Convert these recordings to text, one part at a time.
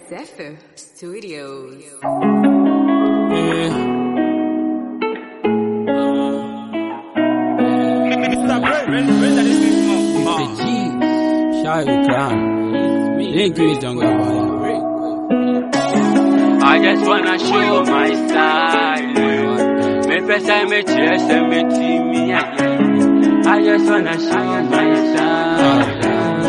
Zephyr Studios. I just wanna show my style. Me pesa me chest and me team me again. I just wanna show my style.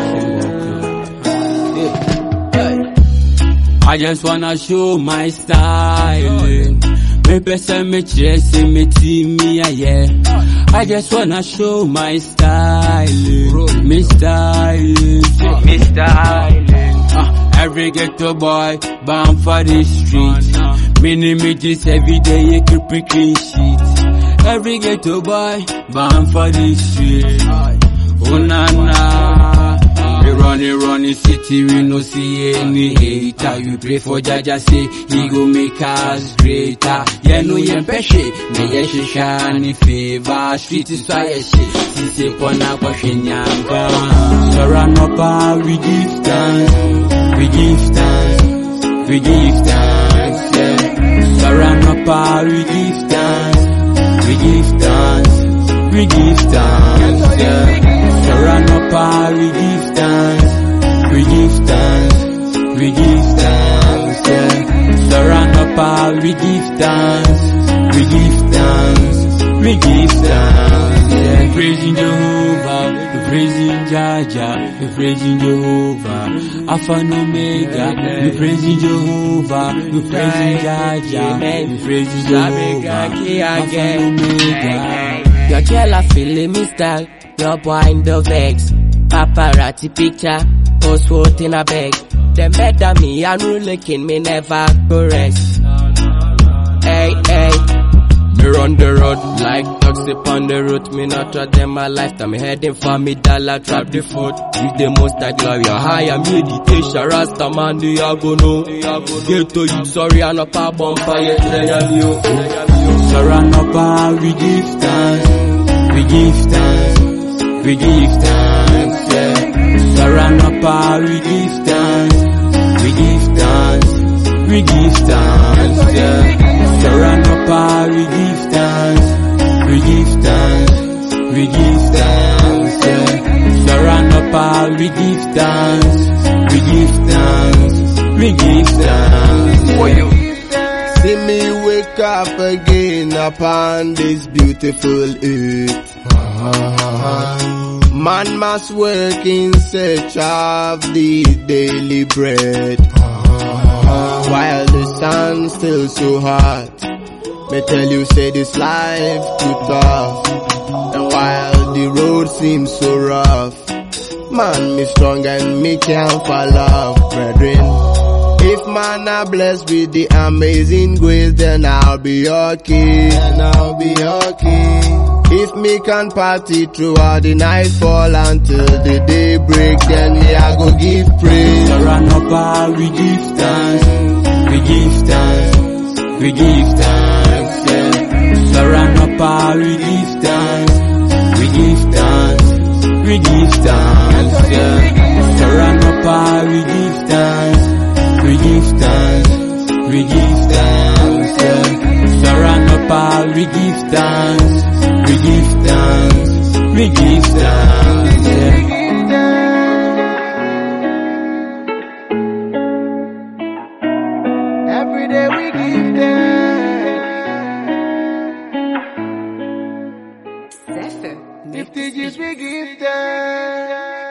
I just wanna show my style. Me pesa me chest and me team me again. I just wanna show my style. Me style. Me style. Every ghetto boy bound for the street. Mini midgets every day you keep clean sheet. Every ghetto boy bound for the street. Oh na na, we run the city, we no see any hater. We pray for Jaja say he go make us greater. Yeah no yen peshe, me ye shishani favor. Street is why ye shit. Sisi pona kwa shenyanga. Saranopa we give thanks. We give thanks, we give thanks, yeah. Saranapa, we give thanks, we give thanks, we give thanks, yeah. Saranapa, we give thanks, we give thanks, we give thanks, yeah. Saranapa, we give thanks, we give thanks, we give thanks, yeah. Praising Jehovah, praising Jaja, we praising Jehovah, Alpha and Omega, we praising Jehovah, we praising Jaja, we praising Jehovah, Alpha and Omega. Your girl a feeling me style, your boy in the vex, paparazzi picture, post quote in a bag. Them better me and looking me never go rest. Hey, hey. Me run the road like taxi on the road. Me not trust them my lifetime. Me heading for me dollar trap the foot. With the most I glory, higher meditation. Rasta man, they are go know. Get to you, sorry, I'm not a bumper yet. Saranapa, we give thanks, we give thanks, we give thanks, yeah. Saranapa, we give thanks, we give thanks, we give thanks, yeah. Saranapa, we give thanks, we give thanks, we give thanks, yeah. Saranapa, we give thanks, we give thanks, we give thanks, for you. See me wake up again upon this beautiful earth. Man must work in search of the daily bread. While the sun's still so hot, me tell you say this life too tough. And while the road seems so rough, man me strong and me can't fall off, brethren. If man are blessed with the amazing grace, then I'll be okay. If me can party throughout the nightfall until the day break, then me I go give praise. Saranapa, we give thanks, we give thanks, we give thanks, yeah. Saranapa, we give thanks, we give thanks, we give thanks, yeah. Saranapa, we give thanks, we give thanks, we give thanks, yeah. Saranapa, we give thanks, we give thanks, we give thanks, yeah. Every day we give thanks. Zephyr. If the we give thanks.